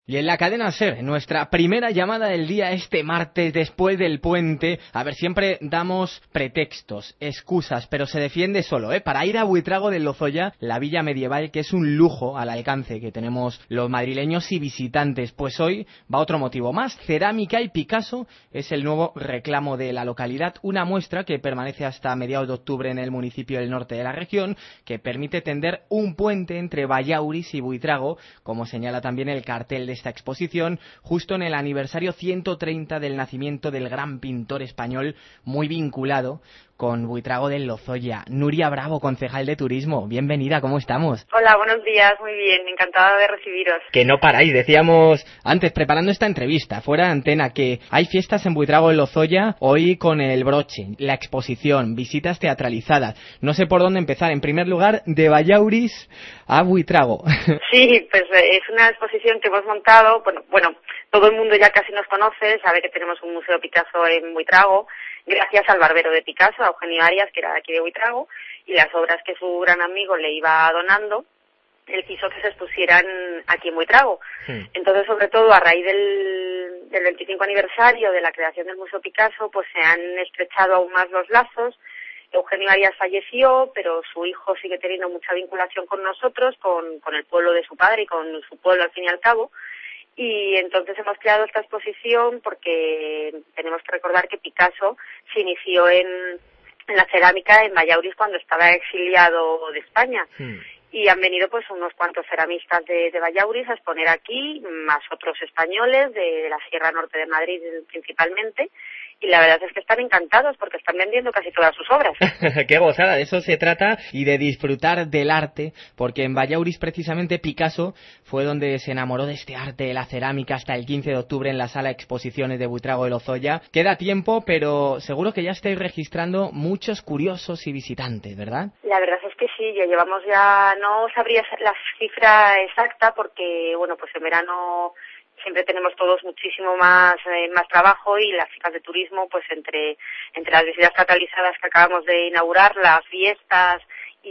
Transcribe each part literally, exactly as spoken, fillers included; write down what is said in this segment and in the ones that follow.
Y en la cadena SER, nuestra primera llamada del día este martes después del puente. A ver, siempre damos pretextos, excusas, pero se defiende solo, ¿eh? Para ir a Buitrago del Lozoya, la villa medieval, que es un lujo al alcance que tenemos los madrileños y visitantes. Pues hoy va otro motivo más. Cerámica y Picasso es el nuevo reclamo de la localidad. Una muestra que permanece hasta mediados de octubre en el municipio del norte de la región, que permite tender un puente entre Vallauris y Buitrago, como señala también el cartel de esta exposición, justo en el aniversario ciento treinta del nacimiento del gran pintor español, muy vinculado con Buitrago del Lozoya. Nuria Bravo, concejal de Turismo, bienvenida, ¿cómo estamos? Hola, buenos días, muy bien, encantada de recibiros. Que no paráis, decíamos antes, preparando esta entrevista, fuera de antena, que hay fiestas en Buitrago del Lozoya, hoy con el broche, la exposición, visitas teatralizadas. No sé por dónde empezar. En primer lugar, de Vallauris a Buitrago. Sí, pues es una exposición que hemos montado, bueno, bueno, todo el mundo ya casi nos conoce, sabe que tenemos un museo Picasso en Buitrago, gracias al barbero de Picasso, a Eugenio Arias, que era de aquí de Buitrago, y las obras que su gran amigo le iba donando, él quiso que se expusieran aquí en Buitrago. Sí. Entonces, sobre todo, a raíz del, del veinticinco aniversario de la creación del Museo Picasso, pues se han estrechado aún más los lazos. Eugenio Arias falleció, pero su hijo sigue teniendo mucha vinculación con nosotros, con, con el pueblo de su padre y con su pueblo al fin y al cabo. Y entonces hemos creado esta exposición porque tenemos que recordar que Picasso se inició en, en la cerámica en Vallauris cuando estaba exiliado de España. Hmm. Y han venido pues unos cuantos ceramistas de, de Vallauris a exponer aquí, más otros españoles de, de la Sierra Norte de Madrid principalmente. Y la verdad es que están encantados porque están vendiendo casi todas sus obras. ¡Qué gozada! De eso se trata, y de disfrutar del arte, porque en Vallauris precisamente Picasso fue donde se enamoró de este arte de la cerámica hasta el quince de octubre en la sala de exposiciones de Buitrago del Lozoya. Queda tiempo, pero seguro que ya estáis registrando muchos curiosos y visitantes, ¿verdad? La verdad es que sí, ya llevamos ya, no sabría la cifra exacta porque, bueno, pues en verano siempre tenemos todos muchísimo más eh, más trabajo, y las chicas de turismo, pues entre entre las visitas catalizadas que acabamos de inaugurar, las fiestas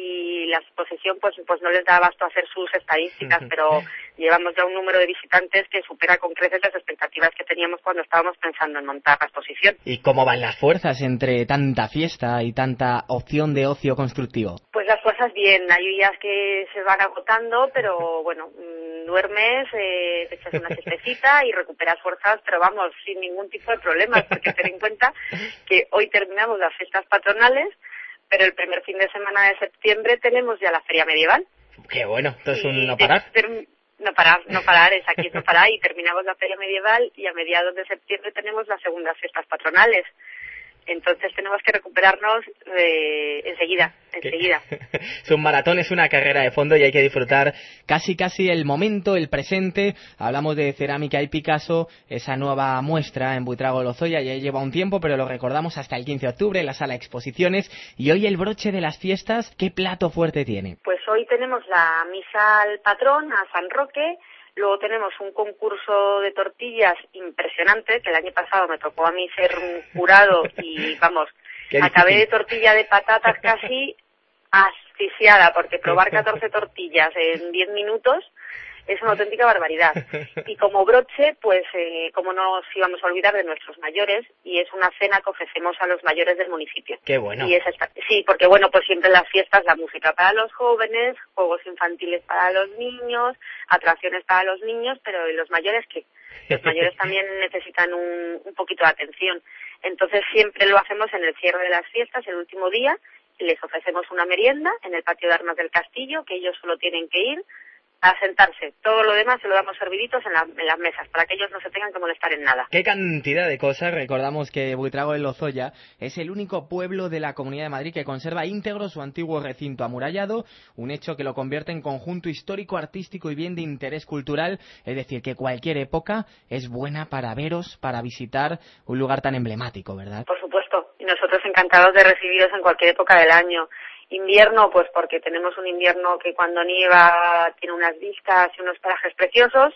y la exposición, pues pues no les da abasto a hacer sus estadísticas, pero llevamos ya un número de visitantes que supera con creces las expectativas que teníamos cuando estábamos pensando en montar la exposición. ¿Y cómo van las fuerzas entre tanta fiesta y tanta opción de ocio constructivo? Pues las fuerzas bien, hay días que se van agotando, pero bueno, mmm, duermes, eh, te echas una siestecita y recuperas fuerzas, pero vamos, sin ningún tipo de problemas, porque ten en cuenta que hoy terminamos las fiestas patronales, pero el primer fin de semana de septiembre tenemos ya la feria medieval. Qué bueno, entonces un no parar. De, de, no parar, no parar, es aquí no parar, y terminamos la feria medieval y a mediados de septiembre tenemos las segundas fiestas patronales. Entonces tenemos que recuperarnos eh, enseguida, enseguida. Es un maratón, es una carrera de fondo y hay que disfrutar casi casi el momento, el presente. Hablamos de Cerámica y Picasso, esa nueva muestra en Buitrago del Lozoya, ya lleva un tiempo, pero lo recordamos hasta el quince de octubre en la sala de exposiciones. Y hoy el broche de las fiestas, ¿qué plato fuerte tiene? Pues hoy tenemos la misa al patrón, a San Roque. Luego tenemos un concurso de tortillas impresionante, que el año pasado me tocó a mí ser un jurado y, vamos, acabé de tortilla de patatas casi asfixiada, porque probar catorce tortillas en diez minutos es una auténtica barbaridad. Y como broche, pues, eh, como no nos íbamos a olvidar de nuestros mayores, y es una cena que ofrecemos a los mayores del municipio. ¡Qué bueno! Y es esta, sí, porque bueno, pues siempre en las fiestas la música para los jóvenes, juegos infantiles para los niños, atracciones para los niños, pero ¿y los mayores qué? Los mayores también necesitan un, un poquito de atención. Entonces siempre lo hacemos en el cierre de las fiestas, el último día, y les ofrecemos una merienda en el patio de armas del castillo, que ellos solo tienen que ir a sentarse. Todo lo demás se lo damos serviditos en, la, en las mesas, para que ellos no se tengan que molestar en nada. ¡Qué cantidad de cosas! Recordamos que Buitrago del Lozoya es el único pueblo de la Comunidad de Madrid que conserva íntegro su antiguo recinto amurallado, un hecho que lo convierte en conjunto histórico, artístico y bien de interés cultural, es decir, que cualquier época es buena para veros, para visitar un lugar tan emblemático, ¿verdad? Por supuesto, y nosotros encantados de recibiros en cualquier época del año. Invierno, pues porque tenemos un invierno que cuando nieva tiene unas vistas y unos parajes preciosos.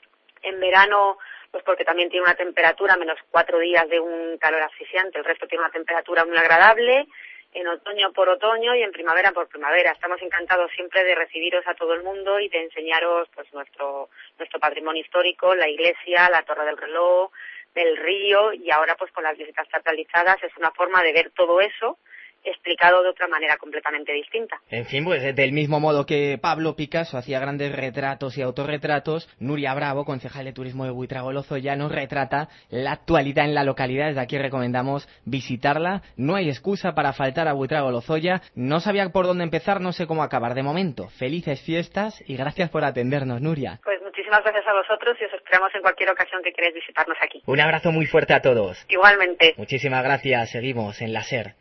En verano, pues porque también tiene una temperatura, menos cuatro días de un calor asfixiante, el resto tiene una temperatura muy agradable. en otoño por otoño y en primavera por primavera. Estamos encantados siempre de recibiros a todo el mundo y de enseñaros pues nuestro nuestro patrimonio histórico, la iglesia, la Torre del Reloj, el río, y ahora pues con las visitas teatralizadas es una forma de ver todo eso explicado de otra manera completamente distinta. En fin, pues del mismo modo que Pablo Picasso hacía grandes retratos y autorretratos, Nuria Bravo, concejal de turismo de Buitrago Lozoya, nos retrata la actualidad en la localidad. Desde aquí recomendamos visitarla. No hay excusa para faltar a Buitrago Lozoya. No sabía por dónde empezar, no sé cómo acabar. De momento, felices fiestas y gracias por atendernos, Nuria. Pues muchísimas gracias a vosotros y os esperamos en cualquier ocasión que queráis visitarnos aquí. Un abrazo muy fuerte a todos. Igualmente. Muchísimas gracias. Seguimos en la SER.